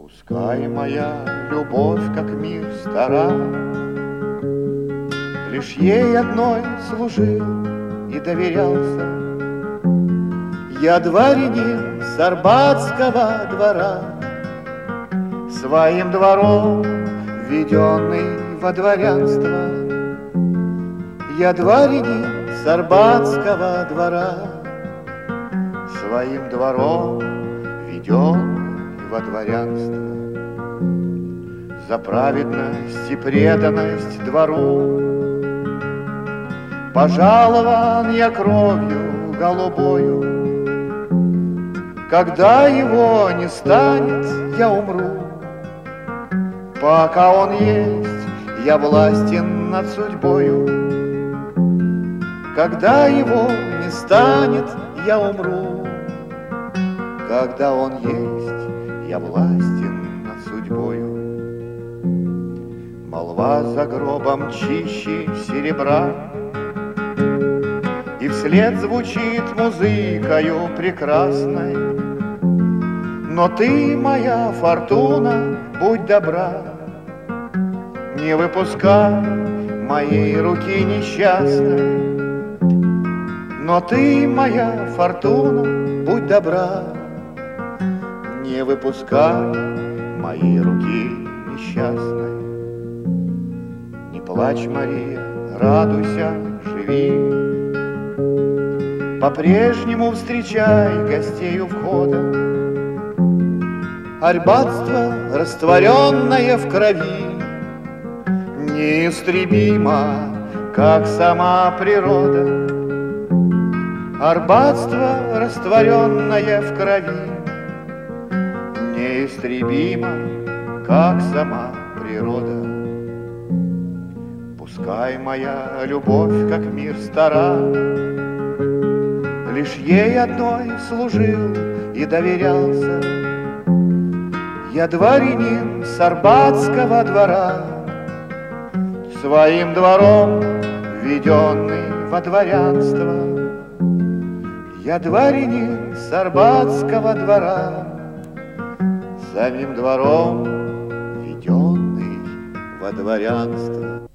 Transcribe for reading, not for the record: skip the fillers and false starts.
Пускай моя любовь, как мир стара, лишь ей одной служил и доверялся. Я дворянин с Арбатского двора, своим двором введенный во дворянство. Я дворянин с Арбатского двора, своим двором введенный во дворянство. За праведность и преданность двору пожалован я кровью голубою. Когда его не станет, я умру. Пока он есть, я властен над судьбою. Когда его не станет, я умру. Когда он есть, я властен над судьбою. Молва за гробом чище серебра, и вслед звучит музыкою прекрасной. Но ты, моя фортуна, будь добра, не выпускай моей руки несчастной. Но ты, моя фортуна, будь добра, не выпускай моей руки несчастной. Не плачь, Мария, радуйся, живи, по-прежнему встречай гостей у входа. Арбатство, растворенное в крови, неистребимо, как сама природа. Арбатство, растворенное в крови, неистребимо, как сама природа. Пускай моя любовь, как мир стара, лишь ей одной служил и доверялся. Я дворянин с Арбатского двора, своим двором введенный во дворянство. Я дворянин с Арбатского двора, самим двором введенный во дворянство.